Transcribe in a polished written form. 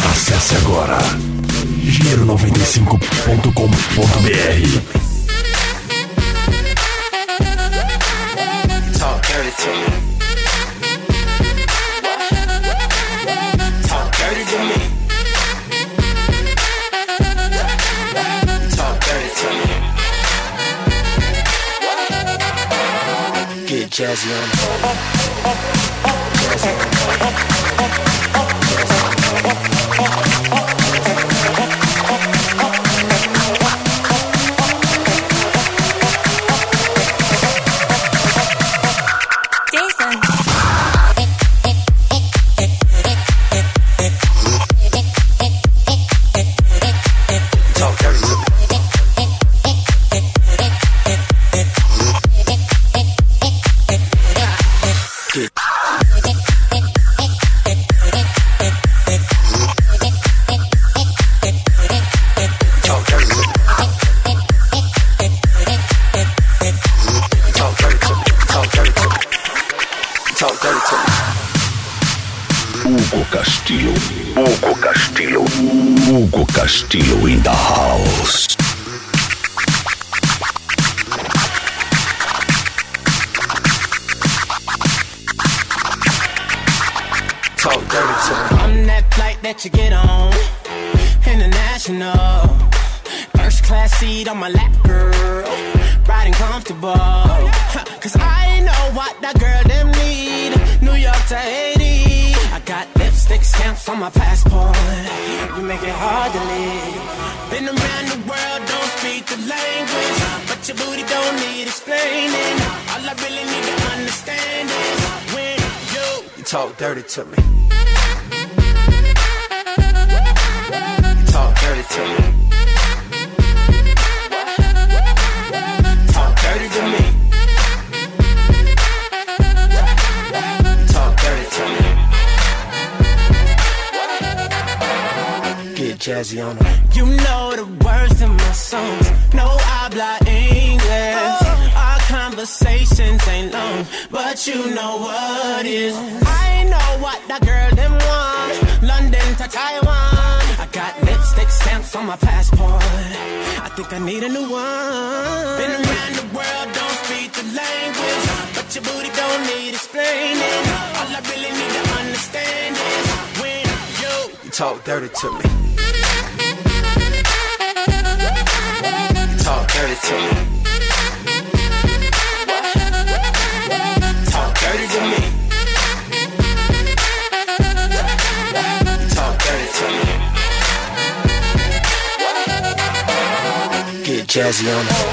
Acesse agora giro95.com.br. Talk dirty to me. Talk dirty to me. Talk dirty to me. Get jazzy on the jazzy on Hugo Castillo in the house. Talk dirty to me. I'm that flight that you get on, international. First class seat on my lap, girl. Riding comfortable. Cause I know what that girl them need. New York to Haiti. I got lipstick stamps on my passport. You make it hard to leave. Been around the world, don't speak the language, but your booty don't need explaining. All I really need to understand is when you talk dirty to me. You talk dirty to me. Talk dirty to me. Talk dirty to me. Get jazzy on them. You know the words of my songs. No habla English. Our conversations ain't long, but you know what is. I know what that girl them want. London to Taiwan. I got lipstick stamps on my passport. I think I need a new one. Been around the world, don't speak the language, but your booty don't need explaining. All I really need to understand is when you talk dirty to me. Talk dirty to me. Talk dirty to me. Talk dirty to me. Get jazzy on it.